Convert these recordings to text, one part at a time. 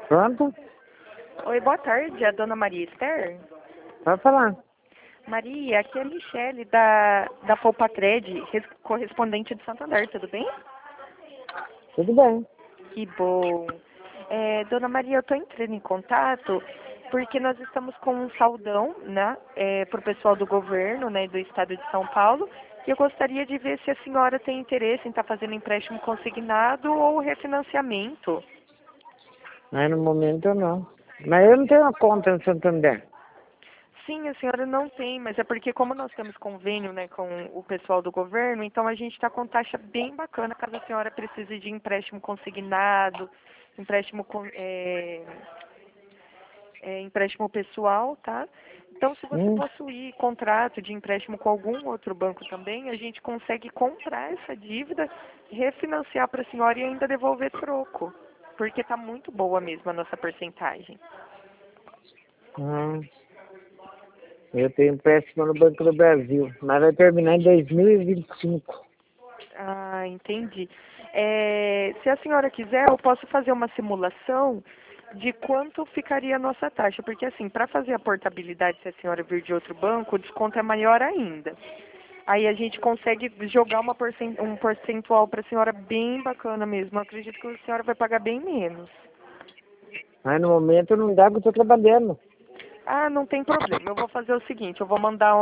Pronto? Oi, boa tarde, a dona Maria Esther. Pode falar. Maria, aqui é a Michele da Polpatred, correspondente de Santander, tudo bem? Tudo bem. Que bom. Dona Maria, eu estou entrando em contato porque nós estamos com um saldão, né, para o pessoal do governo, né, do estado de São Paulo, e eu gostaria de ver se a senhora tem interesse em estar fazendo empréstimo consignado ou refinanciamento. Mas no momento não. Mas eu não tenho uma conta no Santander. Sim, a senhora não tem, mas é porque como nós temos convênio, né, com o pessoal do governo, então a gente está com taxa bem bacana caso a senhora precise de empréstimo consignado, empréstimo empréstimo pessoal, tá? Então, se você possuir contrato de empréstimo com algum outro banco também, a gente consegue comprar essa dívida, refinanciar para a senhora e ainda devolver troco, porque está muito boa mesmo a nossa porcentagem. Ah, eu tenho empréstimo no Banco do Brasil, mas vai terminar em 2025. Ah, entendi. Se a senhora quiser, eu posso fazer uma simulação de quanto ficaria a nossa taxa, porque assim, para fazer a portabilidade, se a senhora vir de outro banco, o desconto é maior ainda. Aí a gente consegue jogar um percentual para a senhora bem bacana mesmo. Eu acredito que a senhora vai pagar bem menos. Mas no momento não dá, porque eu estou trabalhando. Ah, não tem problema. Eu vou fazer o seguinte, eu vou mandar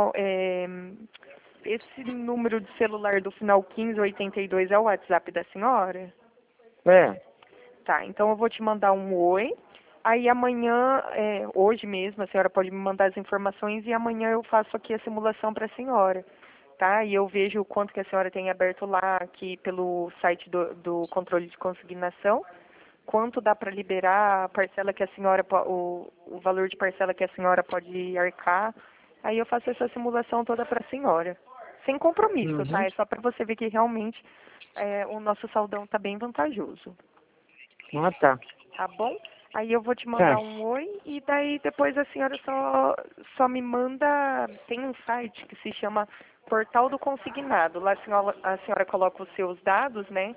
esse número de celular do final 1582 é o WhatsApp da senhora? É. Tá, então eu vou te mandar um oi. Aí amanhã, hoje mesmo, a senhora pode me mandar as informações e amanhã eu faço aqui a simulação para a senhora, tá? E eu vejo o quanto que a senhora tem aberto lá aqui pelo site do controle de consignação, quanto dá para liberar a parcela que a senhora, o valor de parcela que a senhora pode arcar. Aí eu faço essa simulação toda para a senhora. Sem compromisso, tá? Uhum. É só para você ver que realmente o nosso saldão está bem vantajoso. Ah, tá. Tá bom? Aí eu vou te Tá. mandar um oi e daí depois a senhora só me manda, tem um site que se chama Portal do Consignado. Lá a senhora coloca os seus dados, né?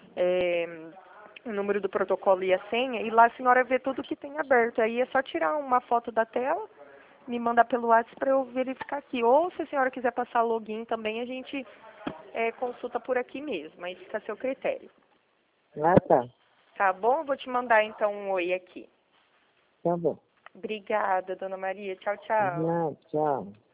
O número do protocolo e a senha, e lá a senhora vê tudo que tem aberto. Aí é só tirar uma foto da tela, me mandar pelo WhatsApp para eu verificar aqui. Ou se a senhora quiser passar login também, a gente consulta por aqui mesmo. Aí fica a seu critério. Ah, tá. Tá bom? Eu vou te mandar então um oi aqui. Tá bom. Obrigada, dona Maria. Tchau, tchau. Não, tchau.